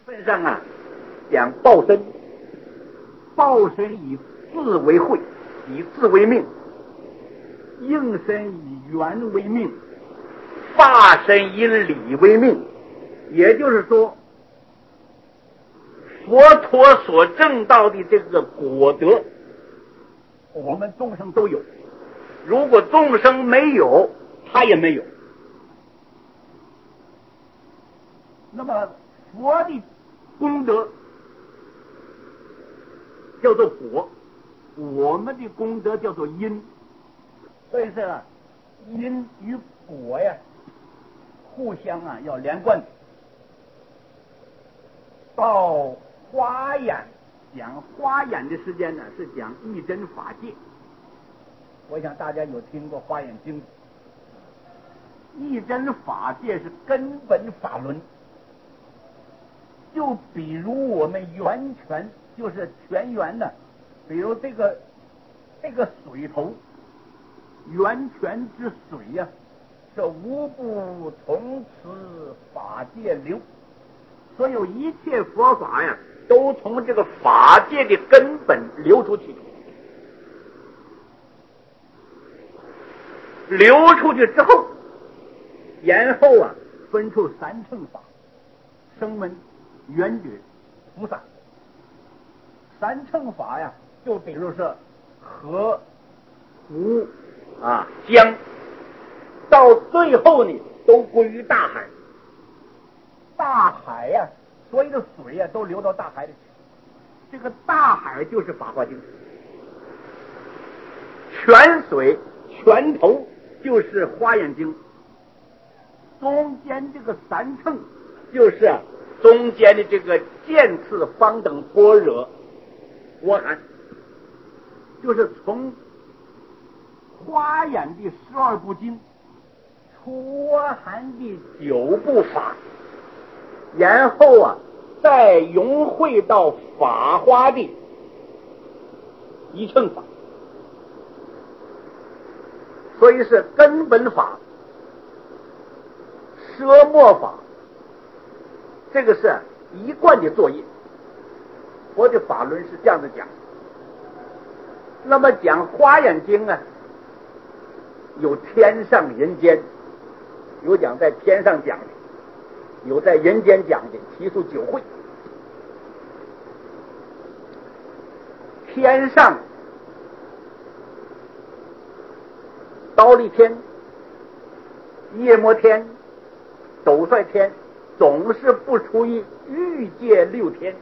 本上啊，讲报身，报身以字为会，以字为命；应身以缘为命，化身以理为命。也就是说，佛陀所证到的这个果德，我们众生都有。如果众生没有，他也没有。那么佛的功德叫做果，我们的功德叫做因。所以说因与果呀，互相要连贯的。到华严讲华严的时间呢，是讲一真法界。我想大家有听过华严经，一真法界是根本法轮。就比如我们源泉，就是泉源呢，比如这个水头，源泉之水呀，是无不从此法界流。所有一切佛法呀，都从这个法界的根本流出去。流出去之后，然后分出三乘法：声闻、缘觉、菩萨。三乘法呀，就比如说河、湖、江，到最后呢，都归于大海。大海呀，所有的水呀，都流到大海里去。这个大海就是《法华经》，泉水泉头就是《华严经》，中间这个三乘就是中间的这个渐次方等般若波含，就是从华严的12部经出含的9部法，然后再融汇到法华的一乘法。所以是根本法、奢末法，这个是一贯的作业。佛的法轮是这样子讲。那么讲华严经有天上人间，有讲在天上讲的，有在人间讲的，其数9会。天上忉利天、夜摩天、斗率天，总是不出于欲界6天。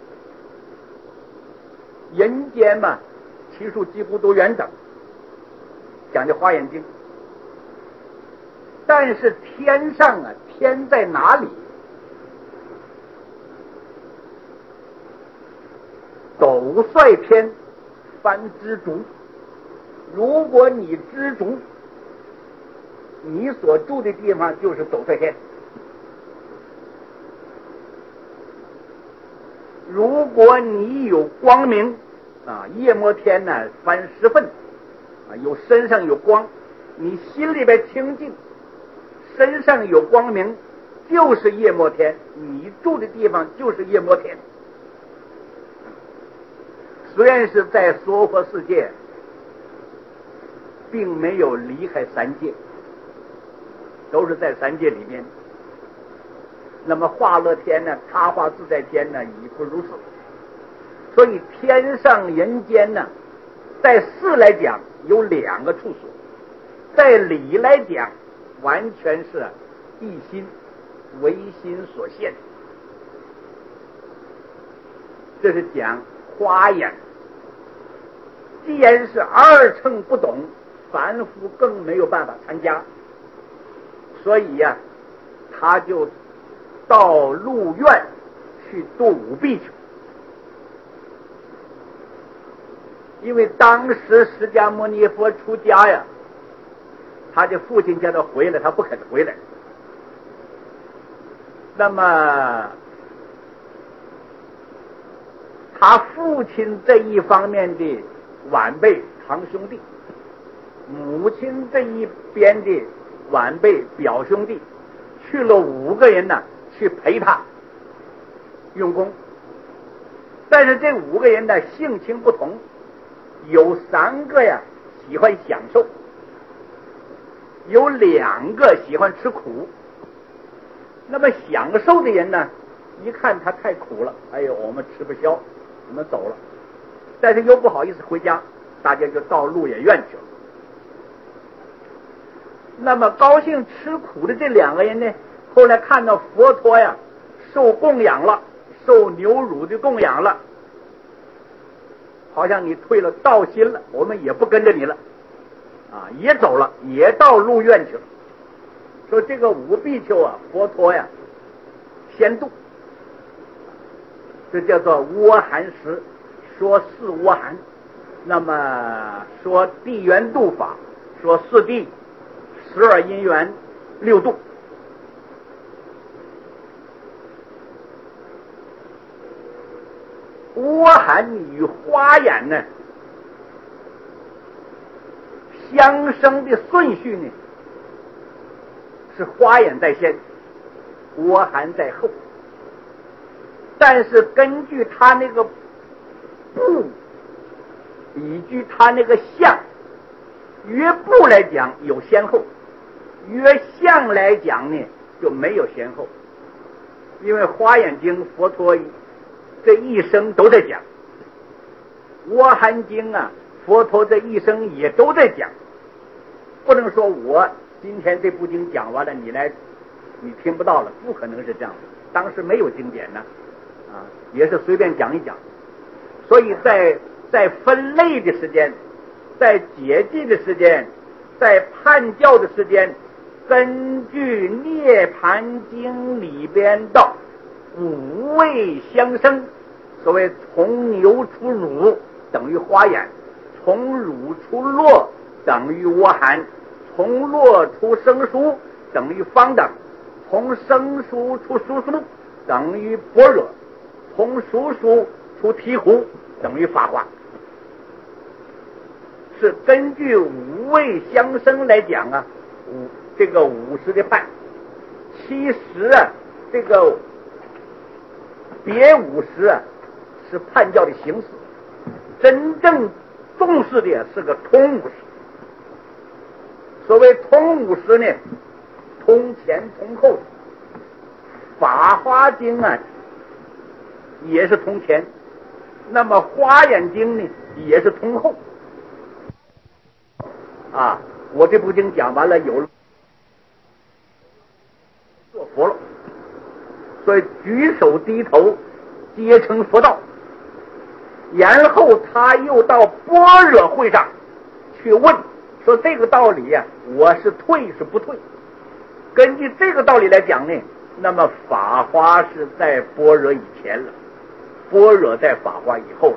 人间嘛，其数几乎都远等，讲的华严经。但是天上天在哪里？斗率天翻知足。如果你知足，你所住的地方就是斗率天。如果你有光明夜摩天翻10分有身上有光，你心里边清净，身上有光明，就是夜摩天，你住的地方就是夜摩天。虽然是在娑婆世界，并没有离开三界，都是在三界里面。那么化乐天他化自在天已不如此。所以天上人间在事来讲有2个处所，在理来讲完全是一心，唯心所现。这是讲华严。既然是2乘不懂，凡夫更没有办法参加，所以他就到鹿苑去度五弊去。因为当时释迦牟尼佛出家他的父亲叫他回来，他不肯回来。那么他父亲这一方面的晚辈堂兄弟，母亲这一边的晚辈表兄弟，去了5个人去陪他。 用功。但是这5个人的性情不同，有3个呀喜欢享受，有2个喜欢吃苦。那么享受的人呢，一看他太苦了，哎呦，我们吃不消，我们走了。但是又不好意思回家，大家就到鹿野苑去了。那么高兴吃苦的这2个人呢，后来看到佛陀呀受供养了，受牛乳的供养了，好像你退了道心了，我们也不跟着你了啊，也走了，也到鹿苑去了。说这个5比丘啊，佛陀呀先度，这叫做阿含时，说4阿含。那么说地缘度法，说4地12因缘6度。阿含与花眼呢相生的顺序呢，是花眼在先，阿含在后。但是根据他那个部，依据他那个相，约部来讲有先后，约相来讲呢就没有先后。因为花眼经佛陀这一生都在讲，阿含经啊佛陀这一生也都在讲，不能说我今天这部经讲完了你听不到了，不可能是这样的。当时没有经典呢，也是随便讲一讲。所以在分类的时间，在解记的时间，在判教的时间，根据《涅盘经》里边的5味相生，所谓从牛出乳等于花眼，从乳出络等于阿含，从络出生疏等于方等，从生疏出疏疏等于般若，从疏疏出醍醐等于法华。是根据5味相生来讲啊，这个50的判。其实啊，这个别50啊是判教的形式，真正重视的是个通50。所谓通50呢，通前通后。法华经啊也是通前，那么花眼经呢也是通后啊。我这部经讲完了，有了做佛了，所以举手低头皆成佛道。然后他又到般若会上去问说，这个道理啊我是退是不退？根据这个道理来讲呢，那么法华是在般若以前了，般若在法华以后了。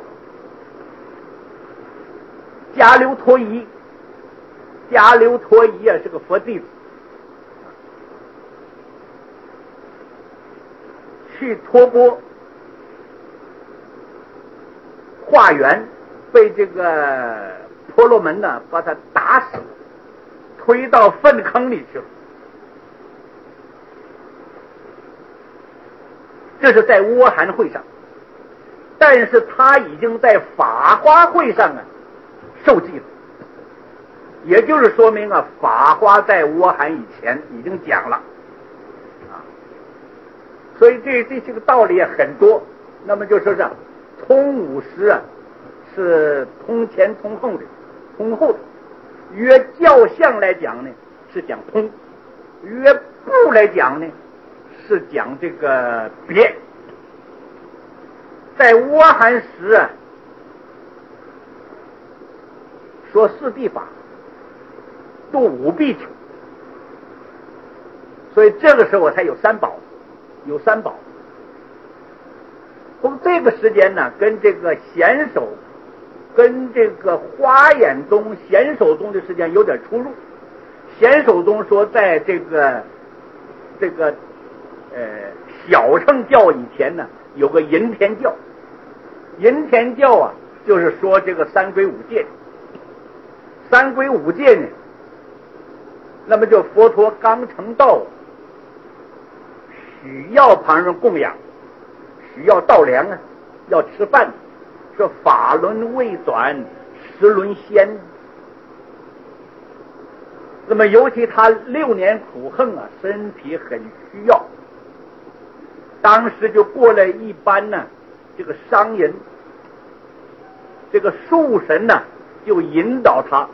迦留陀夷，迦留陀夷啊是个佛弟子，去托钵化缘，被这个婆罗门呢把他打死，推到粪坑里去了。这是在阿含会上，但是他已经在法华会上啊受记了，也就是说明啊，法华在阿含以前已经讲了啊。所以这个道理很多。那么就说是通50啊是通前通后的，通后的。约教相来讲呢是讲通，约部来讲呢是讲这个别。在阿含时啊说4谛法，度5比丘，所以这个时候我才有3宝，有3宝。不过这个时间呢跟这个显首跟这个花眼宗显首宗的时间有点出入。显首宗说在这个小乘教以前呢有个银天教，银天教啊就是说这个三归五戒，三归五戒呢，那么就佛陀刚成道，许要旁人供养， 需要稻粮啊，要吃饭，说法轮未转，时轮先。那么尤其他6年苦横啊，身体很需要，当时就过来一班呢，这个商人，这个树神呢就引导他，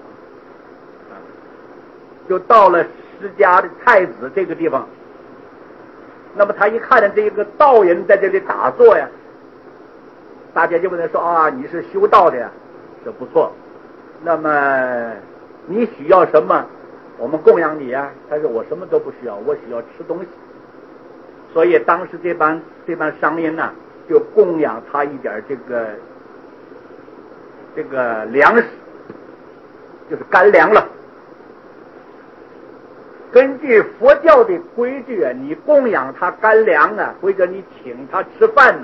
就到了施家的太子这个地方。那么他一看见这个道人在这里打坐呀，大家就问他说啊，你是修道的呀？说不错。那么你需要什么？我们供养你呀。他说我什么都不需要，我需要吃东西。所以当时这帮商人呢，就供养他一点这个粮食，就是干粮了。根据佛教的规矩啊，你供养他干粮啊，或者你请他吃饭呢，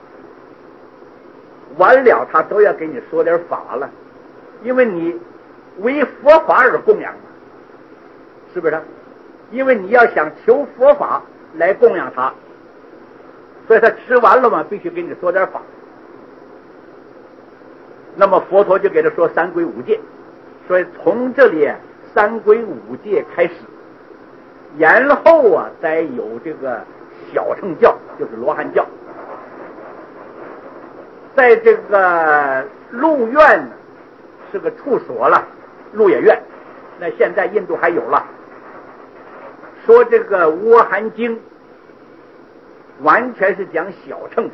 完了他都要给你说点法了，因为你为佛法而供养，是不是？因为你要想求佛法来供养他，所以他吃完了嘛，必须给你说点法。那么佛陀就给他说三规五戒，所以从这里三规五戒开始，然后啊再有这个小乘教，就是罗汉教。在这个鹿苑是个处所了，鹿野苑，那现在印度还有了。说这个《阿含经》完全是讲小乘，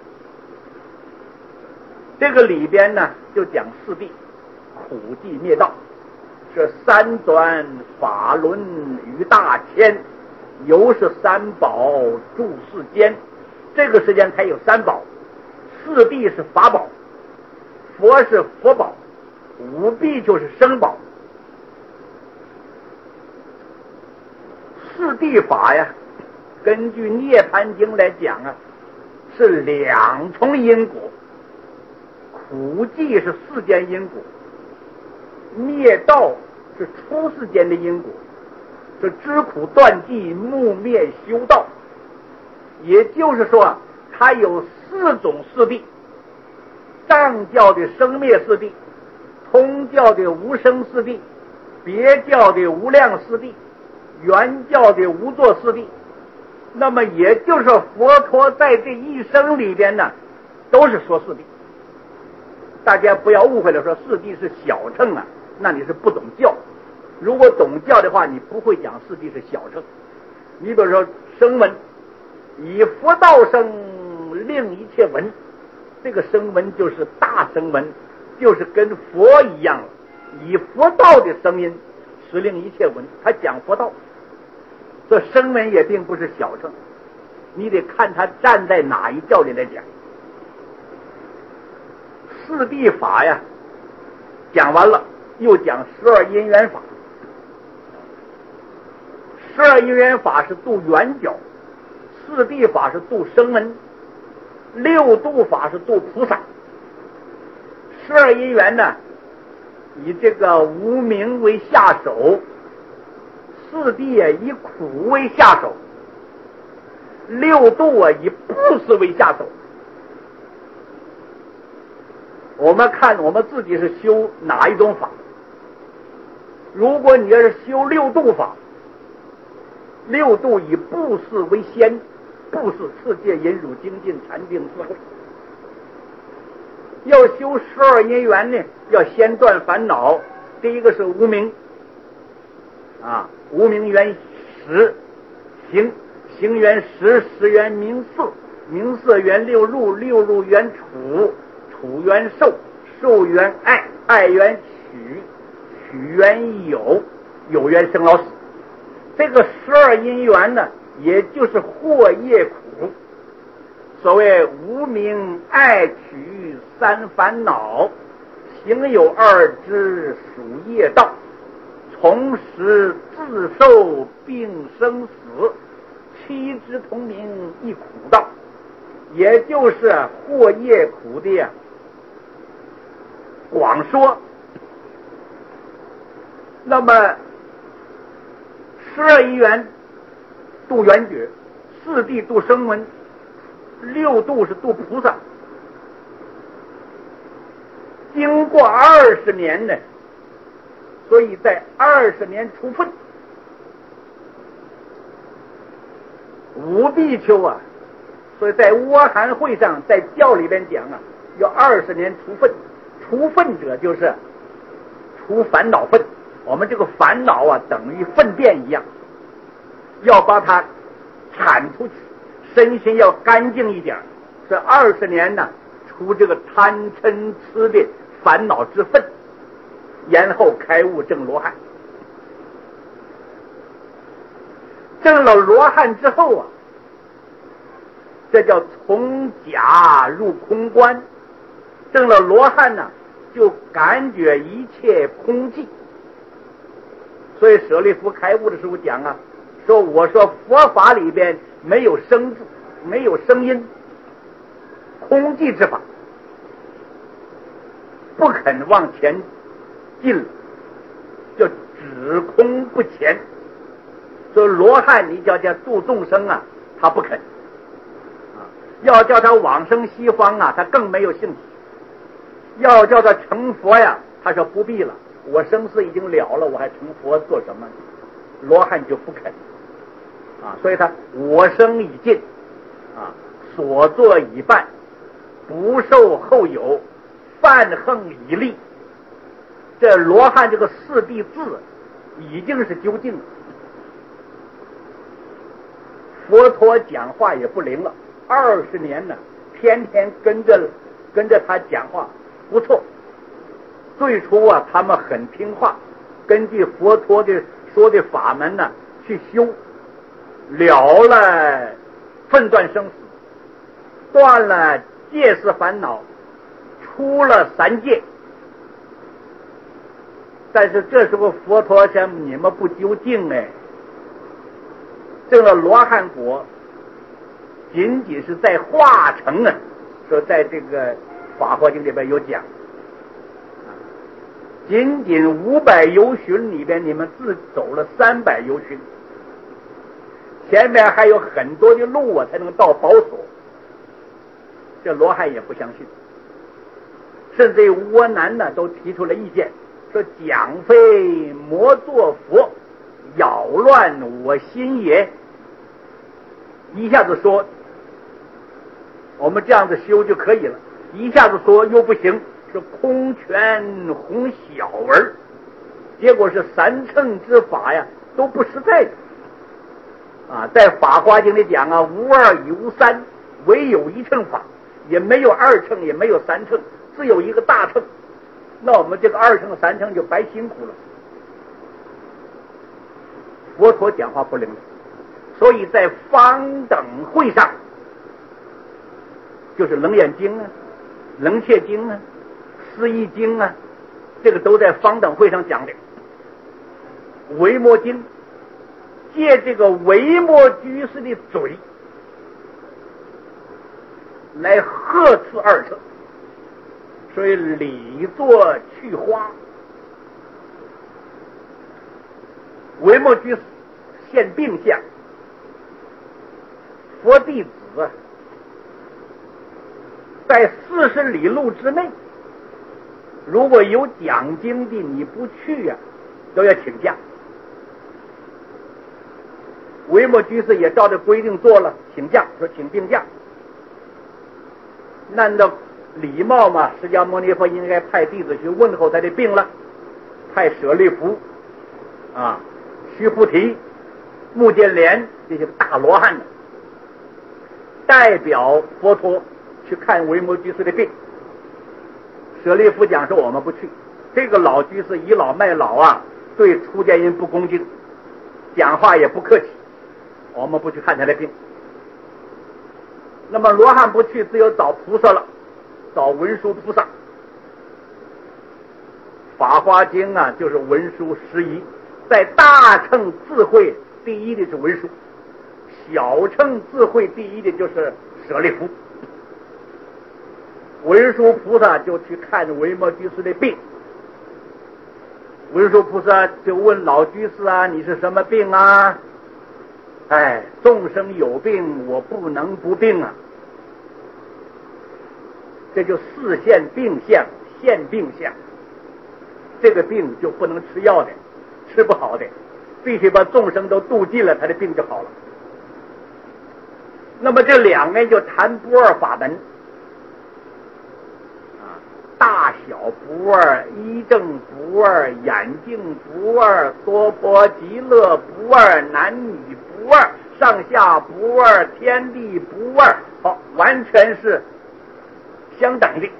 这个里边呢就讲四谛：苦寂灭道，是三转法轮于大千，由是三宝住世间。这个时间才有三宝，四谛是法宝，佛是佛宝，五谛就是生宝。四谛法呀，根据涅盘经来讲啊，是两重因果，苦寂是世间因果，灭道是出世间的因果，是知苦断寂，木灭修道。也就是说，它有四种四谛：藏教的生灭四谛，通教的无生四谛，别教的无量四谛，原教的无作四谛。那么也就是说，佛陀在这一生里边呢，都是说四谛。大家不要误会了，说四谛是小乘啊，那你是不懂教。如果懂教的话，你不会讲四谛是小乘。你比如说声闻，以佛道声，令一切闻，这个声闻就是大声闻，就是跟佛一样，以佛道的声音使令一切闻，他讲佛道。这声闻也并不是小乘，你得看他站在哪一教里来讲。四谛法呀讲完了，又讲12因缘法。12因缘法是度缘觉，四谛法是度声闻，六度法是度菩萨。12因缘呢，以这个无明为下手，四谛啊以苦为下手，六度啊以布施为下手。我们看我们自己是修哪一种法。如果你要是修六度法，六度以布施为先，布施持戒忍辱精进禅定智慧。要修12因缘呢，要先断烦恼。第一个是无明啊，无明缘10，行缘10，识缘名色，名色缘6入，六入缘处，处缘受，受缘爱，爱缘取，取缘有，有缘生老死。这个12因缘呢，也就是惑业苦。所谓无明爱取三烦恼，行有二支属业道，从时自受病生死，七支同名一苦道，也就是惑业苦的呀广说。那么12因缘度缘觉，四谛度声闻， 6度是度菩萨，经过20年呢，所以在20年除分。五比丘啊，所以在阿含会上，在教里边讲啊，要20年除分。除分者就是除烦恼分，我们这个烦恼啊，等于粪便一样，要把它铲出去，身心要干净一点。这20年呢，除这个贪嗔痴的烦恼之分，然后开悟证罗汉。证了罗汉之后啊，这叫从假入空观。证了罗汉呢，就感觉一切空寂。所以舍利弗开悟的时候讲啊，说我说佛法里边没有声字，没有声音，空寂之法，不肯往前进了，就只空不前。所以罗汉你叫他度众生啊，他不肯要叫他往生西方啊，他更没有兴趣。要叫他成佛呀，他说不必了，我生死已经了了，我还成佛做什么？罗汉就不肯所以他我生已尽所作已办，不受后有，犯横已立。这罗汉这个4谛字已经是究竟了。佛陀讲话也不灵了，20年呢，天天跟着他讲话，不错。最初啊，他们很听话，根据佛陀的说的法门呢去修，了了分断生死，断了戒识烦恼，出了3界。但是这时候佛陀想你们不究竟证了罗汉果，仅仅是在化成说在这个法华经里边有讲，仅仅500由旬里边，你们自走了300由旬，前面还有很多的路才能到宝所。这罗汉也不相信，甚至于窝囊呢都提出了意见，说讲非魔作佛，扰乱我心也。一下子说我们这样子修就可以了，一下子说又不行，是空拳哄小儿，结果是3乘之法呀都不实在的在法华经里讲无二亦无三，唯有1乘法，也没有2乘，也没有3乘，只有一个大乘。那我们这个2乘3乘就白辛苦了。佛陀讲话不灵，所以在方等会上，就是楞严经楞切经思义经这个都在方等会上讲的。维摩经借这个维摩居士的嘴来呵斥2乘，所以理作去花。维摩居士现病相，佛弟子在40里路之内，如果有讲经的你不去都要请假。维摩居士也照着规定做了，请假，说请病假。那按照礼貌嘛，释迦牟尼佛应该派弟子去问候他的病了，派舍利弗须菩提、目犍连这些大罗汉代表佛陀去看维摩居士的病。舍利弗讲说我们不去，这个老居士倚老卖老对出家人不恭敬，讲话也不客气，我们不去看他的病。那么罗汉不去，只有找菩萨了，找文殊菩萨。法华经就是文殊师仪，在大乘智慧第一的是文殊，小乘智慧第一的就是舍利弗。文殊菩萨就去看维摩居士的病，文殊菩萨就问老居士你是什么病众生有病，我不能不病这就四现病相，现病相。这个病就不能吃药的，吃不好的，必须把众生都度尽了，他的病就好了。那么这两个就谈不二法门啊，大小不二，一正不二，眼镜不二，多波极乐不二，男女不二，上下不二，天地不二，好，完全是相等的。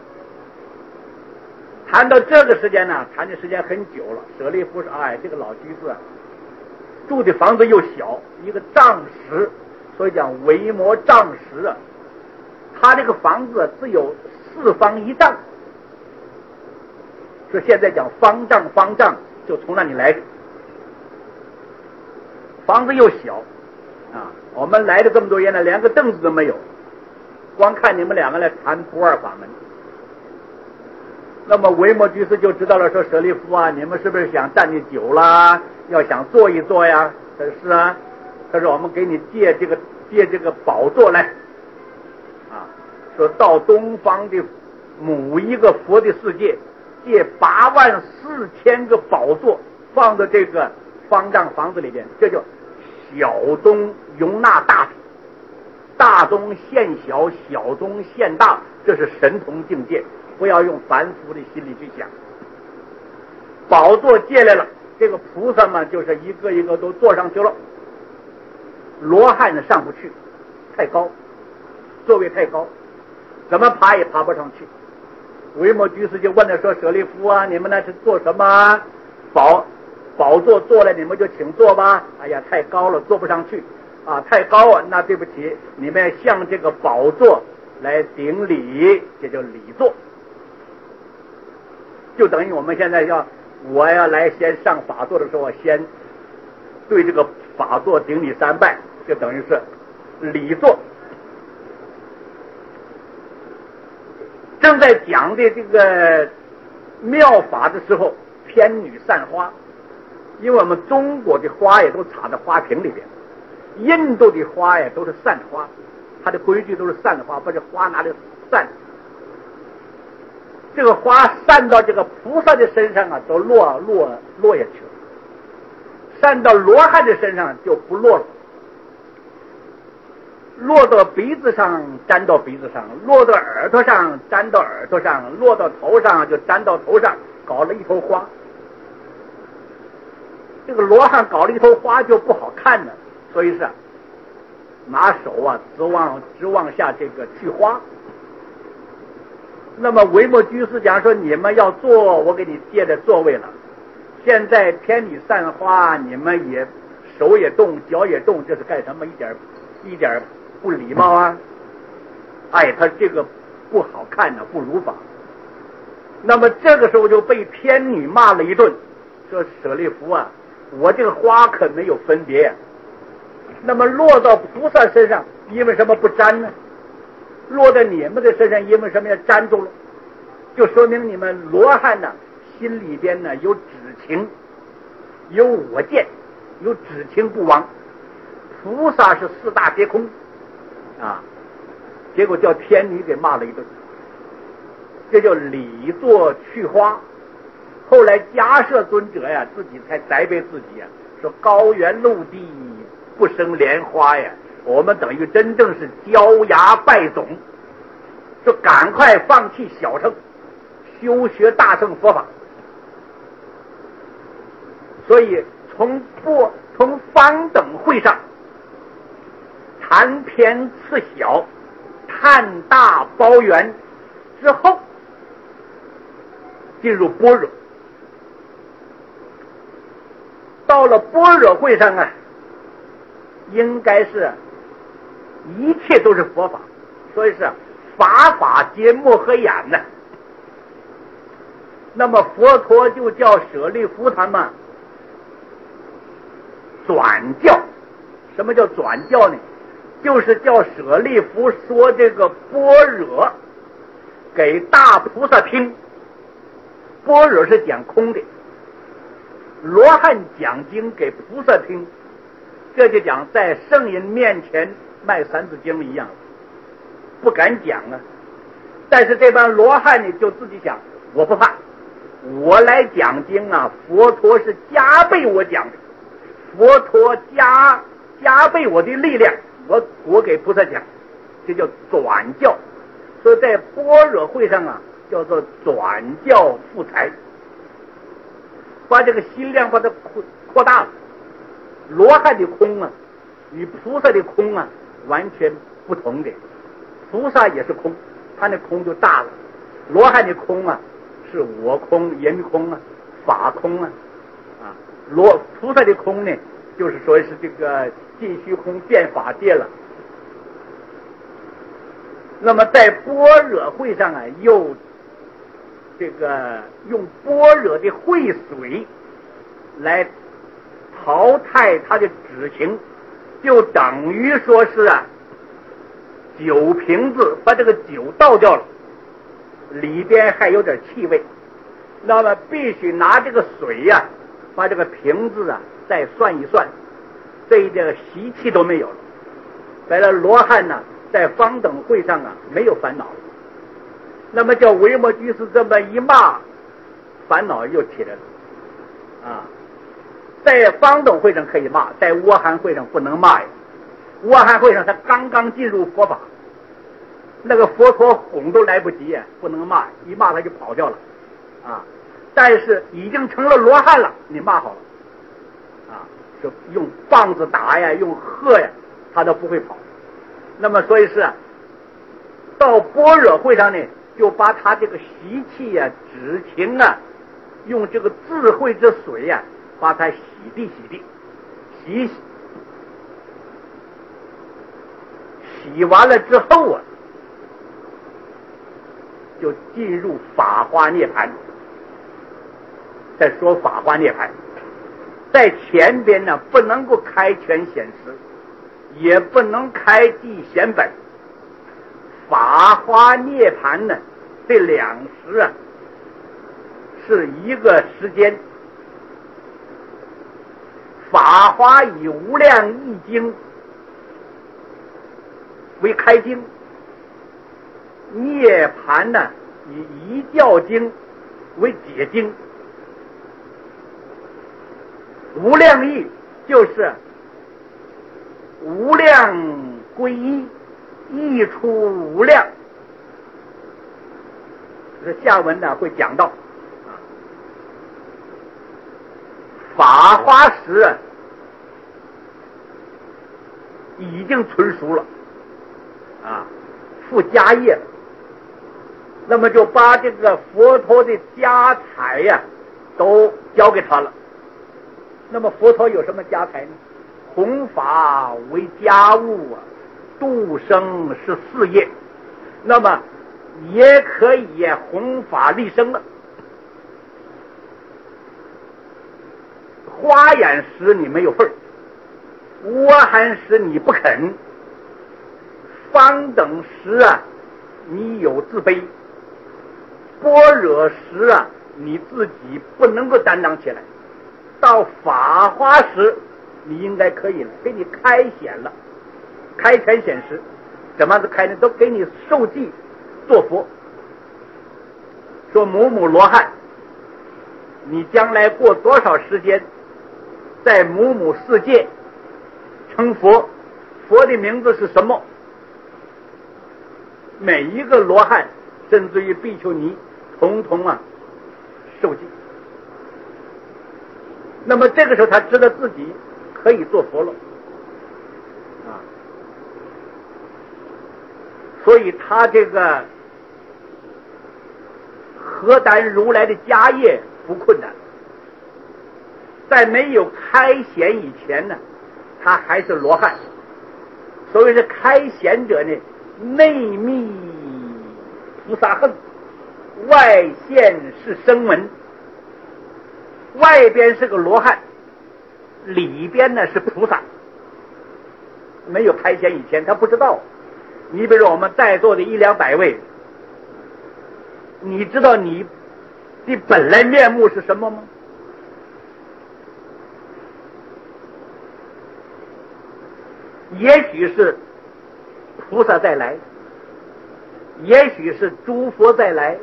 谈到这个时间呢，谈的时间很久了。舍利弗说：“哎，这个老居士啊，住的房子又小，一个丈石，所以讲维摩丈石啊。他这个房子只有4方1丈，说现在讲方丈就从那里来的。房子又小啊，我们来了这么多人呢，连个凳子都没有，光看你们两个来谈不二法门。”那么维摩居士就知道了，说舍利弗啊，你们是不是想站的久啦？要想坐一坐呀？他说是啊。他说我们给你借这个宝座来啊，说到东方的某一个佛的世界，借84000个宝座放在这个方丈房子里边，这叫小中容纳大，大中现小，小中现大，这是神通境界。不要用凡夫的心理去想。宝座借来了，这个菩萨们就是一个一个都坐上去了。罗汉上不去，太高，座位太高，怎么爬也爬不上去。维摩居士就问他说：“舍利弗啊，你们那是做什么？宝座坐了，你们就请坐吧。哎呀，太高了，坐不上去啊，太高啊！那对不起，你们向这个宝座来顶礼，这叫礼座。就等于我们现在我要来先上法座的时候，先对这个法座顶礼3拜，就等于是礼座。正在讲的这个妙法的时候，天女散花，因为我们中国的花也都插在花瓶里边，印度的花也都是散花，它的规矩都是散花，把这花拿来散。这个花散到这个菩萨的身上啊，都落下去了；散到罗汉的身上就不落了。落到鼻子上粘到鼻子上，落到耳朵上粘到耳朵上，落到头上就粘到头上，搞了一头花。这个罗汉搞了一头花就不好看了，所以是拿手啊直往下这个去花。那么维摩居士讲说，你们要坐，我给你借的座位了。现在天女散花，你们也手也动，脚也动，这是干什么？一点不礼貌啊！哎，他这个不好看呢，不如法。那么这个时候就被天女骂了一顿，说舍利弗啊，我这个花可没有分别呀。那么落到菩萨身上，因为什么不沾呢？落在你们的身上，因为什么要粘住了？就说明你们罗汉呢，心里边呢有止情，有我见，有止情不亡。菩萨是4大皆空啊，结果叫天女给骂了一顿，这叫礼座去花。后来迦摄尊者呀，自己才责备自己呀，说高原陆地不生莲花呀，我们等于真正是焦芽败种，说赶快放弃小乘，修学大乘佛法。所以从方等会上谈偏次小，探大包圆之后，进入般若。到了般若会上啊，应该是一切都是佛法，所以是法法皆莫合眼呢。那么佛陀就叫舍利弗他们转教。什么叫转教呢？就是叫舍利弗说这个般若给大菩萨听。般若是讲空的，罗汉讲经给菩萨听，这就讲在圣人面前卖三字经一样，不敢讲啊。 但是这帮罗汉呢，就自己想，我不怕，我来讲经啊，佛陀是加倍我讲的，佛陀加倍我的力量，我给菩萨讲，这叫转教。所以在般若会上啊，叫做转教复财，把这个心量把它扩大了。罗汉的空啊，与菩萨的空啊完全不同的。菩萨也是空，他那空就大了；罗汉的空啊，是我空、人空啊、法空啊。菩萨的空呢，就是说是这个尽虚空变法界了。那么在般若会上啊，又这个用般若的会水来淘汰他的止情，就等于说是酒瓶子把这个酒倒掉了，里边还有点气味，那么必须拿这个水把这个瓶子再涮一涮，这一点习气都没有了。在这罗汉呢，在方等会上没有烦恼，那么叫维摩居士这么一骂，烦恼又起来了在方等会上可以骂，在阿含会上不能骂呀。阿含会上他刚刚进入佛法，那个佛陀哄都来不及不能骂，一骂他就跑掉了但是已经成了罗汉了，你骂好了就用棒子打呀，用喝呀，他都不会跑。那么所以是到般若会上呢，就把他这个习气止情用这个智慧之水把它洗涤洗完了之后就进入法华涅槃。再说法华涅槃，在前边呢不能够开权显实，也不能开地显本。法华涅槃呢，这两时是一个时间。法华以无量易经为开经，涅槃呢以一教经为解经。无量义就是无量归一，一出无量。这下文呢会讲到法华时已经纯熟了附家业了，那么就把这个佛陀的家财都交给他了。那么佛陀有什么家财呢？弘法为家务度生是事业，那么也可以弘法利生了。花眼时你没有份儿，阿含时你不肯，方等时你有自卑，般若时你自己不能够担当起来，到法华时你应该可以了，给你开显了，开权显实。怎么开呢？都给你受记做佛。说某某罗汉，你将来过多少时间在某某世界成佛，佛的名字是什么？每一个罗汉甚至于比丘尼统统受记。那么这个时候他知道自己可以做佛了所以他这个何担如来的家业不困难。在没有开显以前呢，他还是罗汉。所谓是开显者呢，内密菩萨恨，外现是声闻。外边是个罗汉，里边呢是菩萨。没有开显以前他不知道。你比如说我们在座的100-200位，你知道你的本来面目是什么吗？也许是菩萨再来， 也许是诸佛再来，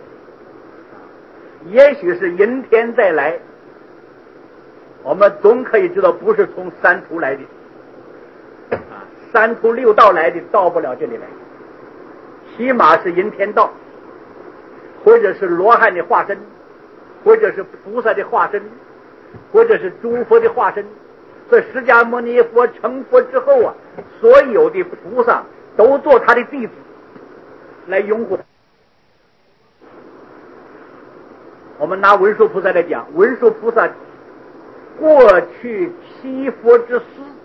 也许是阴天再来，我们总可以知道不是从三途来的啊，三途六道来的到不了这里来，起码是阴天道，或者是罗汉的化身，或者是菩萨的化身，或者是诸佛的化身。这释迦牟尼佛成佛之后啊，所有的菩萨都做他的弟子来拥护他。我们拿文殊菩萨来讲，文殊菩萨过去七佛之师